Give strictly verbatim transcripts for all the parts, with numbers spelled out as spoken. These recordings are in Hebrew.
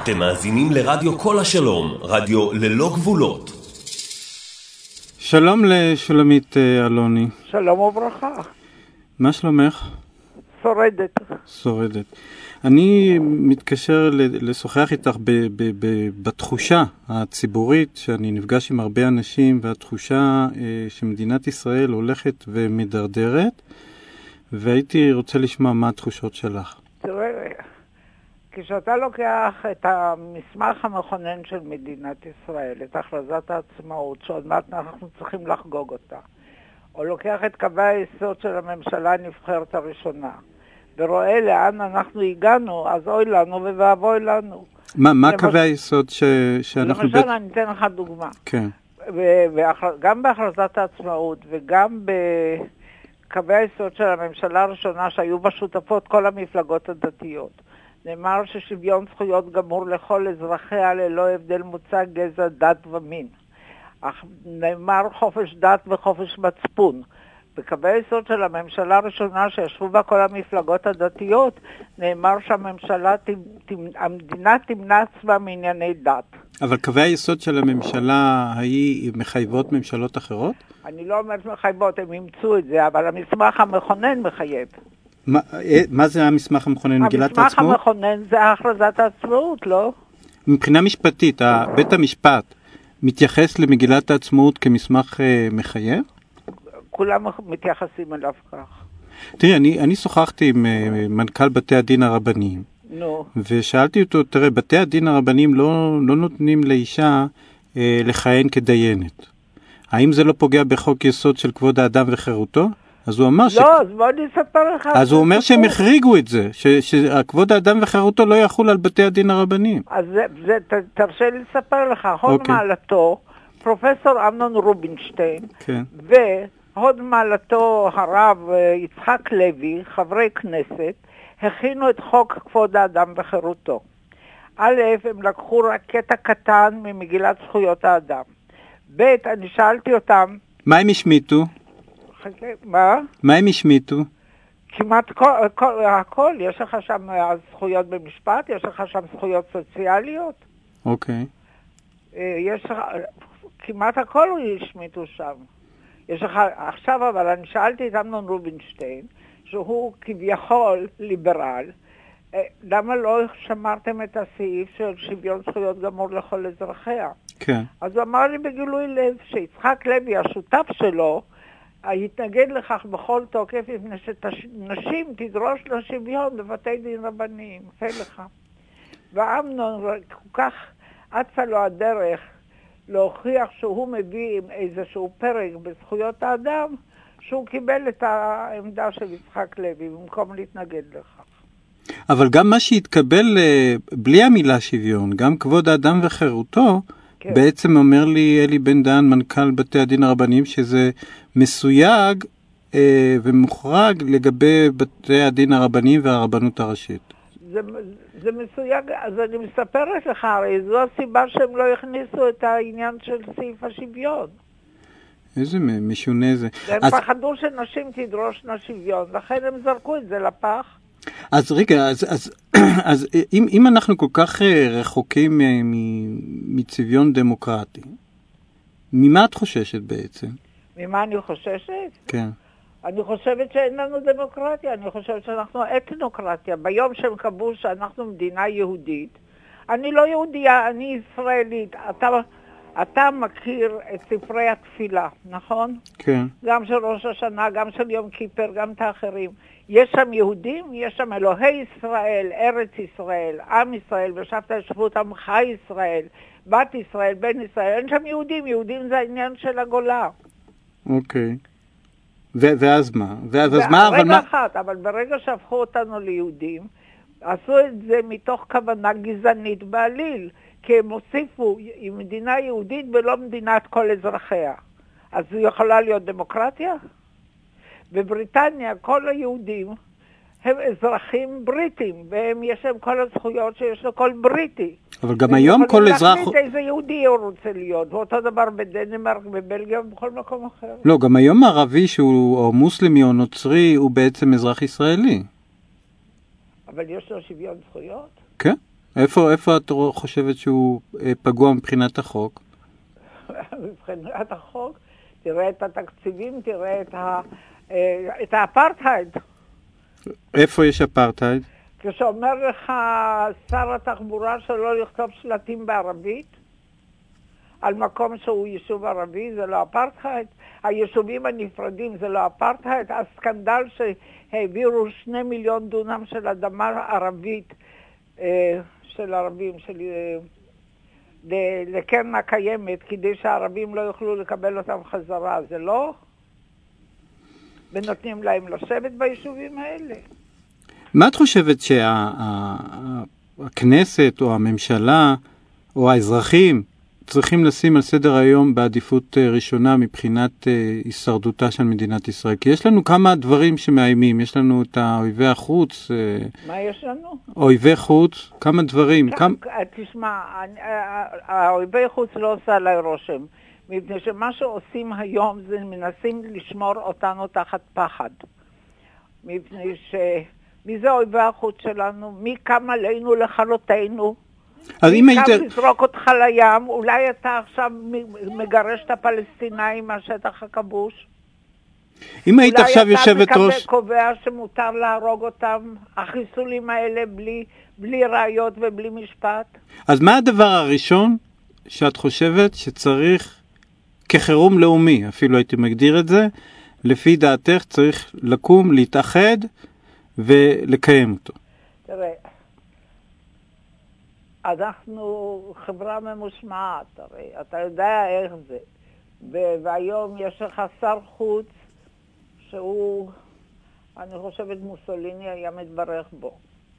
אתם מאזינים לרדיו כל השלום, רדיו ללא גבולות. שלום לשולמית אלוני. שלום וברכה. מה שלומך? שורדת. שורדת. אני מתקשר לשוחח איתך ב- ב- ב- בתחושה הציבורית, שאני נפגש עם הרבה אנשים, והתחושה שמדינת ישראל הולכת ומדרדרת, והייתי רוצה לשמוע מה התחושות שלך. תראה, כשאתה לוקח את המסמך המכונן של מדינת ישראל, את הכרזת העצמאות, שעוד מעט אנחנו צריכים לחגוג אותה, או לוקח את קווי היסוד של הממשלה הנבחרת הראשונה, ורואה לאן אנחנו הגענו, אז אוי לנו ואבוי לנו. מה, מה קווי היסוד ש... שאנחנו... למשל, אני אתן לך דוגמה. כן. וגם בהכרזת העצמאות וגם בקווי היסוד של הממשלה הראשונה, שהיו בה שותפות כל המפלגות הדתיות, נאמר ששוויון זכויות גמור לכל אזרחיה ללא הבדל מוצא, גזע, דת ומין. אך נאמר חופש דת וחופש מצפון. בקווי היסוד של הממשלה הראשונה שישבו בה כל המפלגות הדתיות, נאמר שהממשלה, המדינה תמנע עצמה מענייני דת. אבל קווי היסוד של הממשלה ההיא מחייבות ממשלות אחרות? אני לא אומרת מחייבות, הם ימצאו את זה, אבל המסמך המכונן מחייב. מה, מה זה המסמך המכונן? מגילת העצמאות? המסמך המכונן זה הכרזת העצמאות, לא? מבחינה משפטית, בית המשפט מתייחס למגילת העצמאות כמסמך מחייב? כולם מתייחסים אליו כך. תראי, אני, אני שוחחתי עם מנכ"ל בתי הדין הרבניים. נו. ושאלתי אותו, תראה, בתי הדין הרבניים לא, לא נותנים לאישה אה, לכהן כדיינת. האם זה לא פוגע בחוק יסוד של כבוד האדם וחירותו? אז הוא אמר לא, ש... אז בוא נספר לך. אז הוא אומר שהם החריגו את זה, ש... שכבוד האדם וחירותו לא יחול על בתי הדין הרבניים. אז זה, זה ת, תרשה לי לספר לך, הוד okay. מעלתו, פרופסור אמנון רובינשטיין, כן. והוד מעלתו הרב יצחק לוי, חברי כנסת, הכינו את חוק כבוד האדם וחירותו. א', הם לקחו רק קטע קטן ממגילת זכויות האדם. ב', אני שאלתי אותם... מה הם השמיטו? מה? מה הם השמיטו? כמעט כל, כל, הכל. יש לך שם זכויות במשפט, יש לך שם זכויות סוציאליות. אוקיי. יש לך... כמעט הכל השמיטו שם. יש לך... עכשיו, אבל אני שאלתי את אמנון רובינשטיין, שהוא כביכול ליברל, למה לא שמרתם את הסעיף של שוויון זכויות גמור לכל אזרחיה? כן. אז הוא אמר לי בגילוי לב שיצחק לוי, השותף שלו, יתנגד לכך בכל תוקף, מפני שנשים תדרוש לשוויון בבתי דין רבניים. זה לך. ואמנון כל כך אצה לו הדרך להוכיח שהוא מביא עם איזשהו פרק בזכויות האדם, שהוא קיבל את העמדה של יצחק לוי, במקום להתנגד לכך. אבל גם מה שהתקבל בלי המילה שוויון, גם כבוד האדם וחירותו, כן. בעצם אומר לי אלי בן דהן, מנכ"ל בתי הדין הרבניים, שזה מסויג אה, ומוחרג לגבי בתי הדין הרבניים והרבנות הראשית. זה, זה מסויג, אז אני מספרת לך, הרי זו הסיבה שהם לא הכניסו את העניין של סעיף השוויון. איזה משונה זה. והם אז... פחדו שנשים תדרושנה שוויון, לכן הם זרקו את זה לפח. אז רגע, אז, אז, אז אם, אם אנחנו כל כך רחוקים מצביון דמוקרטי, ממה את חוששת בעצם? ממה אני חוששת? כן. אני חושבת שאין לנו דמוקרטיה, אני חושבת שאנחנו אתנוקרטיה. ביום שהם קבעו שאנחנו מדינה יהודית, אני לא יהודייה, אני ישראלית. אתה, אתה מכיר את ספרי התפילה, נכון? כן. גם של ראש השנה, גם של יום כיפר, גם את האחרים. יש שם יהודים, יש שם אלוהי ישראל, ארץ ישראל, עם ישראל, ושבת ישבות עמך ישראל, בת ישראל, בן ישראל, אין שם יהודים, יהודים זה העניין של הגולה. אוקיי. ו- ואז מה? ואז מה? אבל מה? אחת, אבל ברגע שהפכו אותנו ליהודים, עשו את זה מתוך כוונה גזענית בעליל, כי הם הוסיפו מדינה יהודית ולא מדינת כל אזרחיה. אז זו יכולה להיות דמוקרטיה? בבריטניה כל היהודים הם אזרחים בריטים, והם יש להם כל הזכויות שיש לכל בריטי. אבל גם היום כל אזרח... הם יכולים להחליט איזה יהודי הוא רוצה להיות, ואותו דבר בדנמרק, בבלגיה ובכל מקום אחר. לא, גם היום ערבי שהוא או מוסלמי או נוצרי הוא בעצם אזרח ישראלי. אבל יש לו שוויון זכויות? כן. איפה, איפה את חושבת שהוא פגוע מבחינת החוק? מבחינת החוק, תראה את התקציבים, תראה את, ה, את האפרטהייד. איפה יש אפרטהייד? כשאומר לך שר התחבורה שלא לכתוב שלטים בערבית, על מקום שהוא יישוב ערבי, זה לא אפרטהייד. היישובים הנפרדים זה לא אפרטהייד. הסקנדל שהעבירו שני מיליון דונם של אדמה ערבית, של ערבים, של... לקרן הקיימת, כדי שהערבים לא יוכלו לקבל אותם חזרה, זה לא? ונותנים להם לשבת ביישובים האלה. מה את חושבת שהכנסת או הממשלה או האזרחים צריכים לשים על סדר היום בעדיפות ראשונה מבחינת הישרדותה של מדינת ישראל? כי יש לנו כמה דברים שמאיימים, יש לנו את האויבי החוץ. מה יש לנו? אויבי חוץ, כמה דברים. כמה... תשמע, האויבי חוץ לא עושה עליי רושם, מפני שמה שעושים היום זה מנסים לשמור אותנו תחת פחד. מפני ש... מי זה אויבי החוץ שלנו? מי קם עלינו לכלותנו? אז אם היית... קם לזרוק אותך לים, אולי אתה עכשיו מגרש את הפלסטינאים מהשטח הכבוש? אם היית עכשיו יושבת ראש... אולי אתה קובע שמותר להרוג אותם, החיסולים האלה, בלי, בלי ראיות ובלי משפט? אז מה הדבר הראשון שאת חושבת שצריך, כחירום לאומי, אפילו הייתי מגדיר את זה, לפי דעתך צריך לקום, להתאחד ולקיים אותו? תראה, אנחנו חברה ממושמעת, הרי אתה יודע איך זה. והיום יש לך שר חוץ שהוא, אני חושבת מוסוליני היה מתברך בו.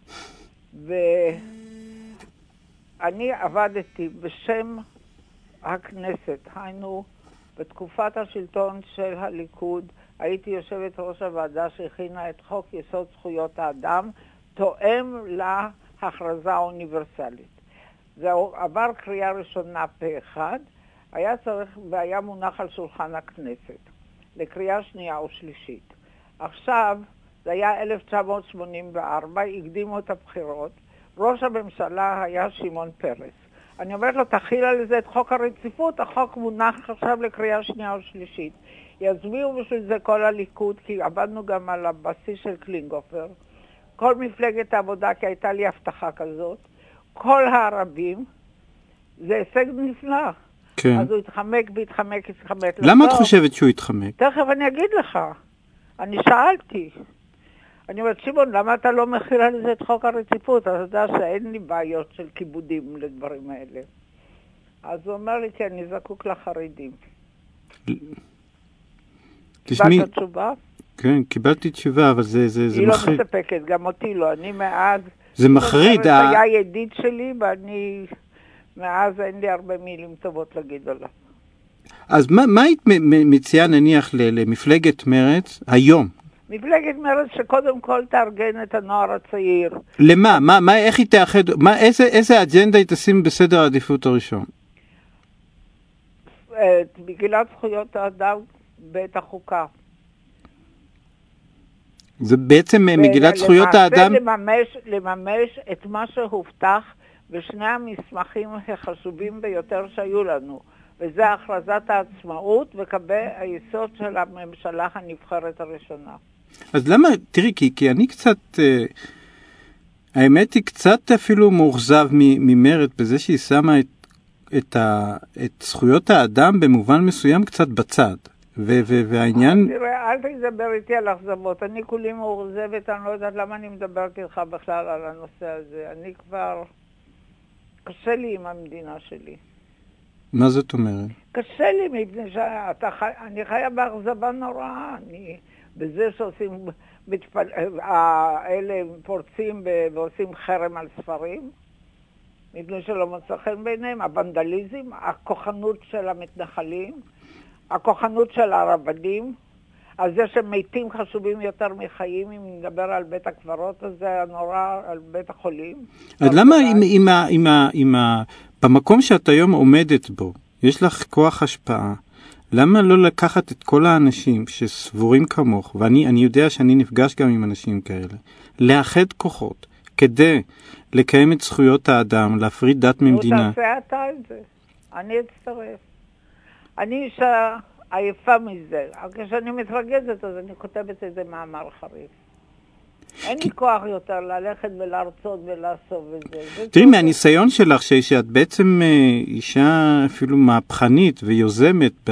ואני עבדתי בשם הכנסת, היינו בתקופת השלטון של הליכוד, הייתי יושבת ראש הוועדה שהכינה את חוק יסוד זכויות האדם, תואם להכרזה האוניברסלית. זה עבר קריאה ראשונה פה אחד, היה צריך והיה מונח על שולחן הכנסת, לקריאה שנייה או שלישית. עכשיו, זה היה אלף תשע מאות שמונים וארבע, הקדימו את הבחירות, ראש הממשלה היה שמעון פרס. אני אומרת לו, תחיל על זה את חוק הרציפות, החוק מונח עכשיו לקריאה שנייה או שלישית. יצביעו בשביל זה כל הליכוד, כי עבדנו גם על הבסיס של קלינגופר, כל מפלגת העבודה, כי הייתה לי הבטחה כזאת, כל הערבים, זה הישג נפלא. כן. אז הוא התחמק והתחמק, התחמק. למה את חושבת שהוא התחמק? תכף אני אגיד לך. אני שאלתי. אני אומרת, שימון, למה אתה לא מכיל על זה את חוק הרציפות? אתה יודע שאין לי בעיות של כיבודים לדברים האלה. אז הוא אומר לי, כי אני זקוק לחרדים. תשמעי... קיבלת תשובה? כן, קיבלתי תשובה, אבל זה, זה, זה היא מחריד. לא מספקת, גם אותי לא. אני מאז... זה מחריד. ה... היה ידיד שלי, ואני... מאז אין לי הרבה מילים טובות להגיד עליו. אז מה, מה היית מציעה נניח למפלגת מרץ היום? מפלגת מרץ שקודם כל תארגן את הנוער הצעיר. למה? מה, מה, איך היא תאחד? מה, איזה, איזה אג'נדה היא תשים בסדר העדיפות הראשון? את מגילת זכויות האדם בית החוקה. זה בעצם מגילת זכויות האדם... לממש, לממש את מה שהובטח בשני המסמכים החשובים ביותר שהיו לנו, וזה הכרזת העצמאות וקווי היסוד של הממשלה הנבחרת הראשונה. אז למה, תראי, כי, כי אני קצת, אה, האמת היא קצת אפילו מאוכזב ממרד בזה שהיא שמה את, את, ה, את זכויות האדם במובן מסוים קצת בצד. ו- ו- והעניין... תראה, אל תדבר איתי על אכזבות. אני כולי מאוכזבת, אני לא יודעת למה אני מדברת איתך בכלל על הנושא הזה. אני כבר... קשה לי עם המדינה שלי. מה זאת אומרת? קשה לי, מפני שאני חיה באכזבה נוראה. אני... בזה שעושים... מתפל... האלה פורצים ועושים חרם על ספרים, מפני שלא מוצא חן ביניהם, הוונדליזם, הכוחנות של המתנחלים, הכוחנות של הרבנים, על זה שמתים חשובים יותר מחיים, אם נדבר על בית הקברות הזה, הנורא, על בית החולים. אז למה עם, עם ה, עם ה, עם ה, במקום שאת היום עומדת בו, יש לך כוח השפעה, למה לא לקחת את כל האנשים שסבורים כמוך, ואני אני יודע שאני נפגש גם עם אנשים כאלה, לאחד כוחות, כדי לקיים את זכויות האדם, להפריד דת ממדינה. הוא תעשה אתה את זה. אני אצטרף. אני אישה עייפה מזה. כשאני מתרגזת, אז אני כותבת איזה מאמר חריף. אין לי כוח יותר ללכת ולהרצות ולעשות את זה. תראי, מהניסיון שלך, שאת בעצם אישה אפילו מהפכנית ויוזמת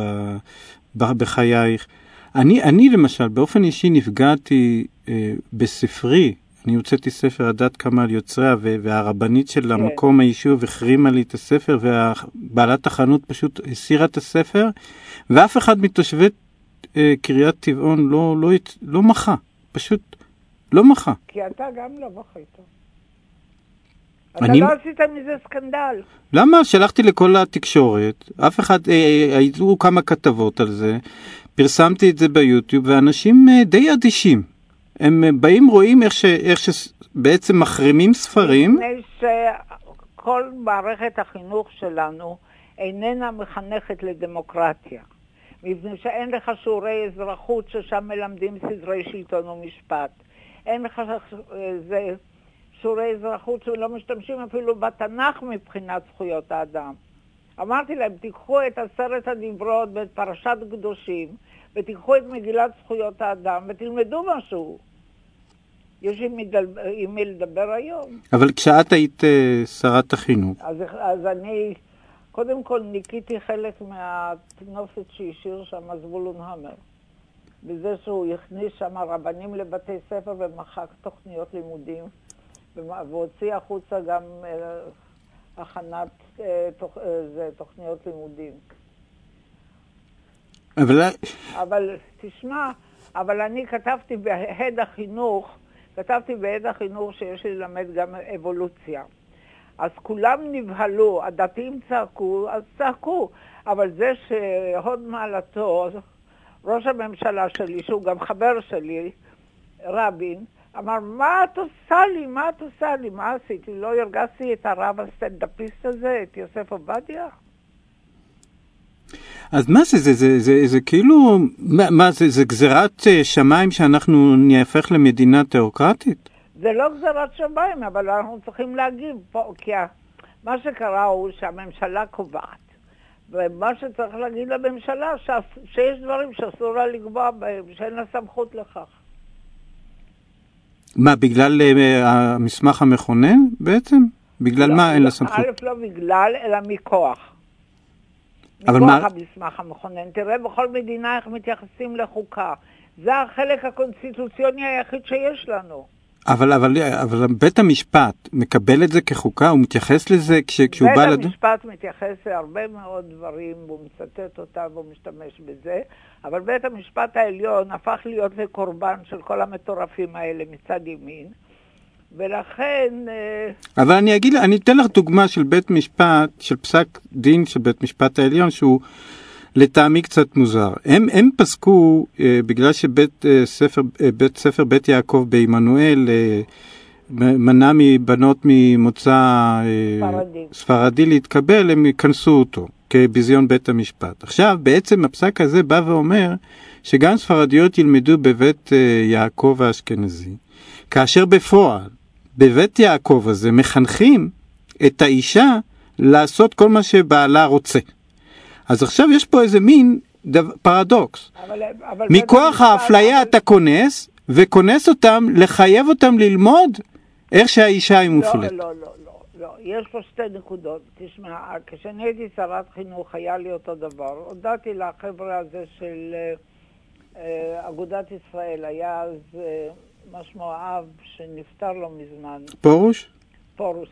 בחייך, אני, אני למשל, באופן אישי נפגעתי בספרי, אני הוצאתי ספר הדת כמה על יוצריה, והרבנית של המקום היישוב החרימה לי את הספר, ובעלת החנות פשוט הסירה את הספר, ואף אחד מתושבי קריית טבעון לא, לא, לא מחה, פשוט לא מחה. כי אתה גם לא מחית. אני... אתה לא עשית מזה סקנדל. למה? שלחתי לכל התקשורת, אף אחד, היו כמה כתבות על זה, פרסמתי את זה ביוטיוב, ואנשים די אדישים. הם באים, רואים איך, ש, איך שבעצם מחרימים ספרים. לפני שכל מערכת החינוך שלנו איננה מחנכת לדמוקרטיה. מפני שאין לך שיעורי אזרחות ששם מלמדים סדרי שלטון ומשפט. אין לך זה, שיעורי אזרחות שלא משתמשים אפילו בתנ"ך מבחינת זכויות האדם. אמרתי להם, תיקחו את עשרת הדיברות ואת פרשת קדושים, ותיקחו את מגילת זכויות האדם ותלמדו משהו. יש עם מי לדבר היום. אבל כשאת היית uh, שרת החינוך. אז, אז אני, קודם כל ניקיתי חלק מהתנופת שהשאיר שם זבולון המר. בזה שהוא הכניס שם רבנים לבתי ספר ומחק תוכניות לימודים, והוציא החוצה גם uh, הכנת uh, תוכ, uh, זה, תוכניות לימודים. אבל... אבל תשמע, אבל אני כתבתי בהד החינוך, כתבתי בהד החינוך שיש ללמד גם אבולוציה. אז כולם נבהלו, הדתיים צעקו, אז צעקו. אבל זה שהוד מעלתו, ראש הממשלה שלי, שהוא גם חבר שלי, רבין, אמר, מה את עושה לי? מה את עושה לי? מה עשיתי? לא הרגשתי את הרב הסטנדאפיסט הזה, את יוסף עובדיה? אז מה זה, זה, זה, זה, זה כאילו, מה, מה זה, זה גזירת שמיים שאנחנו נהפך למדינה תיאוקרטית? זה לא גזירת שמיים, אבל אנחנו צריכים להגיב פה, כי מה שקרה הוא שהממשלה קובעת, ומה שצריך להגיד לממשלה, שיש דברים שאסור לה לקבוע בהם, שאין לה סמכות לכך. מה, בגלל uh, המסמך המכונן בעצם? בגלל לא, מה אין לה סמכות? א' לא בגלל, אלא מכוח. מכוח מה... המסמך המכונן. תראה בכל מדינה איך מתייחסים לחוקה. זה החלק הקונסטיטוציוני היחיד שיש לנו. אבל, אבל, אבל בית המשפט מקבל את זה כחוקה? הוא מתייחס לזה כש, כשהוא בא לדון? בית המשפט מתייחס להרבה מאוד דברים, והוא מצטט אותם והוא משתמש בזה, אבל בית המשפט העליון הפך להיות לקורבן של כל המטורפים האלה מצד ימין, ולכן... אבל אני אגיד, אני אתן לך דוגמה של בית משפט, של פסק דין של בית משפט העליון, שהוא לטעמי קצת מוזר. הם, הם פסקו, אה, בגלל שבית אה, ספר, אה, בית ספר בית יעקב בעמנואל אה, מנע מבנות ממוצא אה, ספרדי. ספרדי להתקבל, הם יכנסו אותו כביזיון בית המשפט. עכשיו, בעצם הפסק הזה בא ואומר שגם ספרדיות ילמדו בבית אה, יעקב האשכנזי, כאשר בפועל, בבית יעקב הזה מחנכים את האישה לעשות כל מה שבעלה רוצה. אז עכשיו יש פה איזה מין דו, פרדוקס. אבל, אבל מכוח האפליה אבל... אתה כונס, וכונס אותם, לחייב אותם ללמוד איך שהאישה היא מופלית. לא, לא, לא, לא, לא. יש פה שתי נקודות. תשמע, כשאני הייתי שרת חינוך, היה לי אותו דבר. הודעתי לחבר'ה הזה של uh, אגודת ישראל, היה אז uh, משמו אב שנפטר לו מזמן. פורוש? פורוש.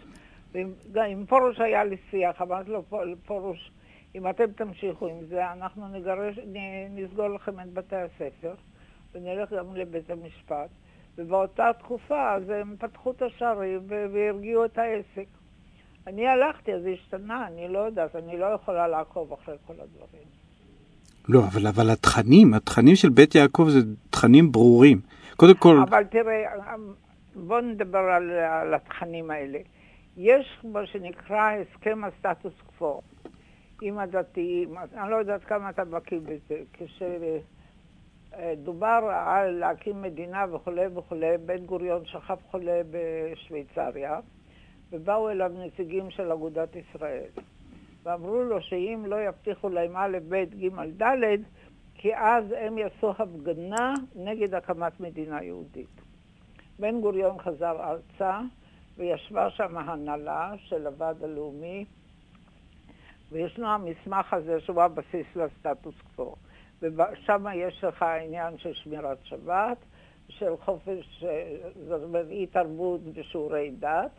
עם פורוש היה לי שיח, אמרתי לו, פורוש, אם אתם תמשיכו עם זה, אנחנו נגרש, נסגור לכם את בתי הספר, ונלך גם לבית המשפט, ובאותה תקופה אז הם פתחו את השערים והרגיעו את העסק. אני הלכתי, אז זה השתנה, אני לא יודעת, אני לא יכולה לעקוב אחרי כל הדברים. לא, אבל, אבל התכנים, התכנים של בית יעקב זה תכנים ברורים. קודם כל... אבל תראה, בוא נדבר על, על התכנים האלה. יש מה שנקרא הסכם הסטטוס קוו. עם הדתיים, אני לא יודעת כמה אתה בקיא בזה, דובר על להקים מדינה וכו' וכו', בן גוריון שכב חולה בשוויצריה, ובאו אליו נציגים של אגודת ישראל. ואמרו לו שאם לא יבטיחו להם א', ב', ג', ד', כי אז הם יעשו הפגנה נגד הקמת מדינה יהודית. בן גוריון חזר ארצה, וישבה שם הנהלה של הוועד הלאומי, וישנו המסמך הזה שהוא הבסיס לסטטוס קוו. ושם יש לך העניין של שמירת שבת, של חופש, זאת אומרת, אי תרבות ושיעורי דת,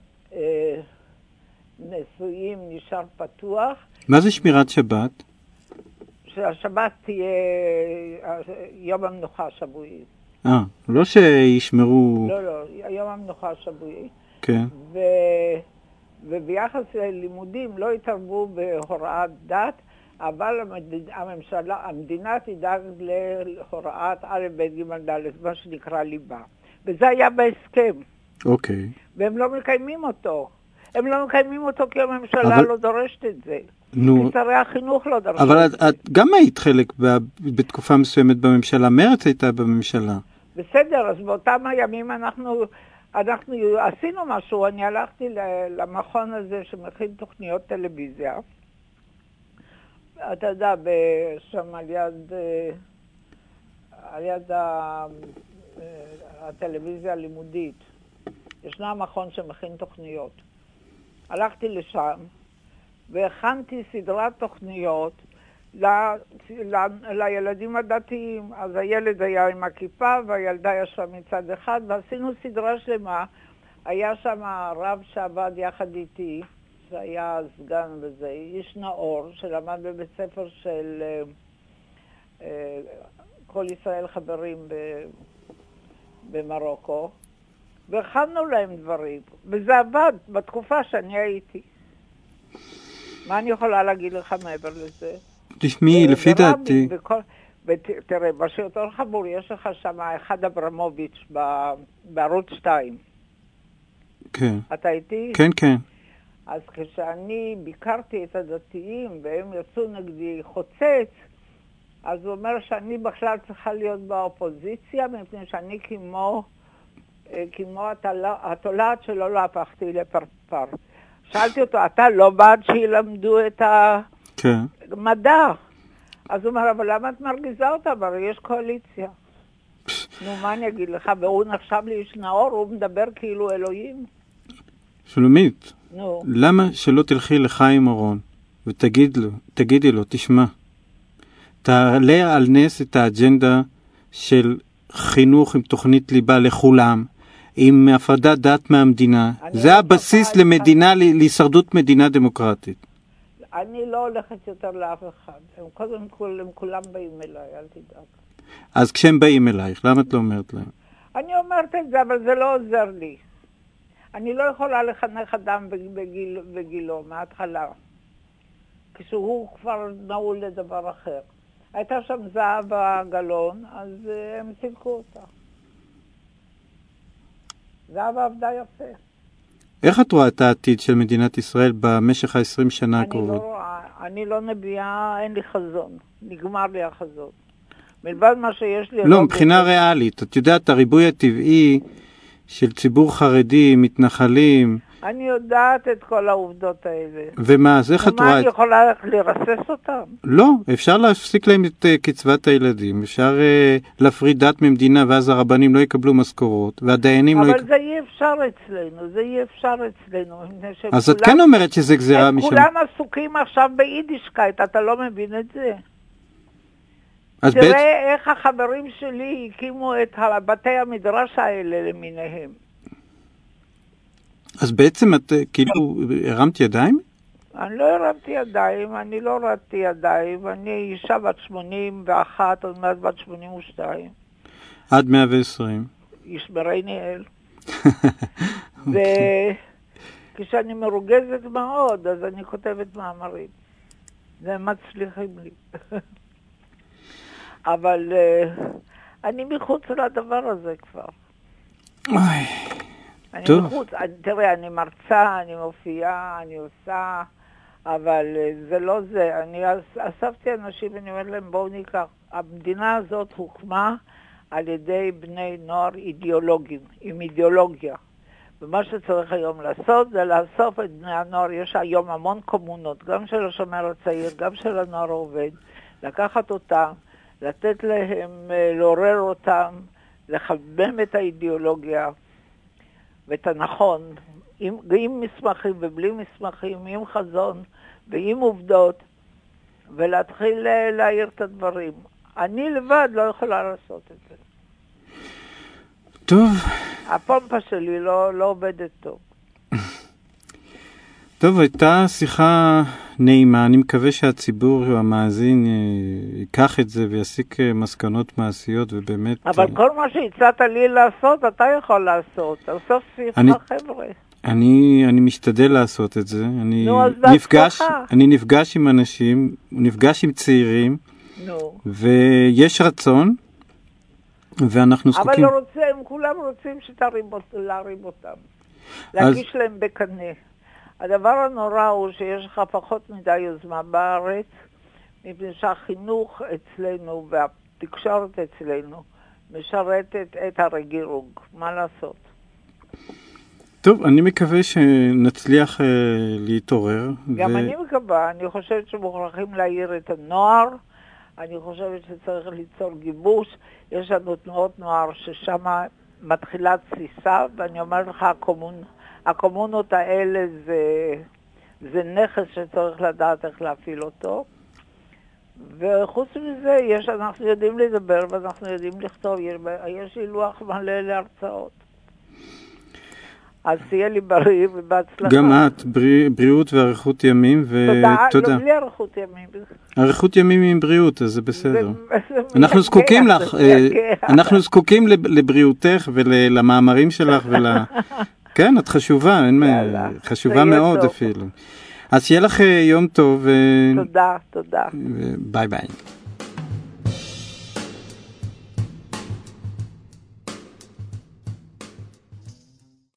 נשואים נשאר פתוח. מה זה שמירת שבת? שהשבת תהיה יום המנוחה השבועי. אה, לא שישמרו... לא, לא, יום המנוחה השבועי. כן. ו... וביחס ללימודים לא יתערבו בהוראת דת, אבל הממשלה, המדינה תדאג להוראת א', ב', ג', ד', מה שנקרא ליבה. וזה היה בהסכם. אוקיי. והם לא מקיימים אותו. הם לא מקיימים אותו כי הממשלה אבל... לא דורשת את זה. נו. כי שרי החינוך לא דורשת אבל את את, זה. את גם היית חלק ב... בתקופה מסוימת בממשלה. מרץ הייתה בממשלה. בסדר, אז באותם הימים אנחנו... אנחנו עשינו משהו, אני הלכתי למכון הזה שמכין תוכניות טלוויזיה. אתה יודע, שם על יד, על יד הטלוויזיה הלימודית, ישנה מכון שמכין תוכניות. הלכתי לשם והכנתי סדרת תוכניות ל, ל, לילדים הדתיים. אז הילד היה עם הכיפה והילדה ישבה מצד אחד, ועשינו סדרה שלמה. היה שם הרב שעבד יחד איתי, שהיה סגן וזה, איש נאור, שלמד בבית ספר של uh, uh, כל ישראל חברים ב, במרוקו, והכנו להם דברים, וזה עבד בתקופה שאני הייתי. מה אני יכולה להגיד לך מעבר לזה? תשמעי, לפי דעתי... ותראה, מה שיותר חמור, יש לך שם אחד אברמוביץ' בערוץ שתיים. כן. אתה איתי? כן, כן. אז כשאני ביקרתי את הדתיים והם יצאו נגדי חוצץ, אז הוא אומר שאני בכלל צריכה להיות באופוזיציה, מפני שאני כמו, כמו התולעת שלא לא הפכתי לפרפר. שאלתי אותו, אתה לא בעד שילמדו את המדע? אז הוא אומר, אבל למה את מרגיזה אותה? אבל יש קואליציה. נו, מה אני אגיד לך? והוא נחשב לי איש נאור, הוא מדבר כאילו אלוהים. שלומית, נו. למה שלא תלכי לחיים אורון ותגיד לו, תגידי לו, תשמע, תעלה על נס את האג'נדה של חינוך עם תוכנית ליבה לכולם, עם הפרדת דת מהמדינה. זה הבסיס למדינה, להישרדות מדינה דמוקרטית. אני לא הולכת יותר לאף אחד. הם קודם כל, הם כולם באים אליי, אל תדאג. אז כשהם באים אלייך, למה את לא אומרת להם? אני אומרת את זה, אבל זה לא עוזר לי. אני לא יכולה לחנך אדם בגיל, בגילו, מההתחלה. כשהוא כבר נעול לדבר אחר. הייתה שם זהבה גלאון, אז uh, הם צילקו אותה. זהבה עבדה יפה. איך את רואה את העתיד של מדינת ישראל במשך ה-עשרים שנה הקרובות? אני לא רואה, אני לא נביאה, אין לי חזון. נגמר לי החזון. מלבד מה שיש לי... לא, מבחינה ריאלית. את יודעת, הריבוי הטבעי של ציבור חרדי, מתנחלים... אני יודעת את כל העובדות האלה. ומה, אז איך את רואה... ומה, אני יכולה לרסס אותם? לא, אפשר להפסיק להם את uh, קצבת הילדים, אפשר uh, להפריד דת ממדינה, ואז הרבנים לא יקבלו משכורות, והדיינים אבל לא... אבל זה אי אפשר אצלנו, זה אי אפשר אצלנו. אז את כן אומרת שזה גזירה משם. כולם עסוקים עכשיו ביידישקייט, אתה לא מבין את זה? תראה בעצם... איך החברים שלי הקימו את בתי המדרש האלה למיניהם. אז בעצם את כאילו הרמת ידיים? אני לא הרמתי ידיים, אני לא רדתי ידיים, אני אישה בת שמונים ואחת, עוד מעט בת שמונים ושתיים. עד מאה ועשרים. ישמרי ניאל. וכשאני מרוגזת מאוד, אז אני כותבת מאמרים. והם מצליחים לי. אבל uh, אני מחוץ לדבר הזה כבר. אוי, אני טוב. מחוץ, אני, תראה, אני מרצה, אני מופיעה, אני עושה, אבל זה לא זה. אני אספתי אנשים ואני אומר להם, בואו ניקח. המדינה הזאת הוקמה על ידי בני נוער אידיאולוגיים, עם אידיאולוגיה. ומה שצריך היום לעשות זה לאסוף את בני הנוער. יש היום המון קומונות, גם של השומר הצעיר, גם של הנוער העובד. לקחת אותם, לתת להם, לעורר אותם, לחמם את האידיאולוגיה ואת הנכון, עם, עם מסמכים ובלי מסמכים, עם חזון ועם עובדות, ולהתחיל להעיר את הדברים. אני לבד לא יכולה לעשות את זה. טוב. הפומפה שלי לא, לא עובדת טוב. טוב, הייתה שיחה נעימה. אני מקווה שהציבור המאזין ייקח את זה ויסיק מסקנות מעשיות ובאמת... אבל כל מה שהצעת לי לעשות, אתה יכול לעשות. תעשו שיחה, אני... חבר'ה. אני, אני משתדל לעשות את זה. אני נו, אז נפגש, אני נפגש עם אנשים, נפגש עם צעירים, נו. ויש רצון, ואנחנו זקוקים... אבל לא רוצה, הם כולם רוצים שתרים אותם. להגיש אז... להם בקנה. הדבר הנורא הוא שיש לך פחות מדי יוזמה בארץ, מפני שהחינוך אצלנו והתקשורת אצלנו משרתת את הרגירוג. מה לעשות? טוב, אני מקווה שנצליח uh, להתעורר. גם ו... אני מקווה, אני חושבת שמוכרחים להעיר את הנוער, אני חושבת שצריך ליצור גיבוש, יש לנו תנועות נוער ששם מתחילה תסיסה, ואני אומר לך, הקומון, הקומונות האלה זה, זה נכס שצריך לדעת איך להפעיל אותו, וחוץ מזה, יש, אנחנו יודעים לדבר ואנחנו יודעים לכתוב, יש, יש לי לוח מלא להרצאות. אז תהיה לי בריא ובהצלחה. גם את, בריא, בריאות ועריכות ימים, ותודה. תודה, לא בלי עריכות ימים. עריכות ימים עם בריאות, אז זה בסדר. זה, זה אנחנו זקוקים זה לך, זה אנחנו זקוקים לבריאותך ולמאמרים שלך, ול... כן, את חשובה, אין מה, חשובה מאוד טוב. אפילו. אז שיהיה לך יום טוב. תודה, תודה. ביי ביי.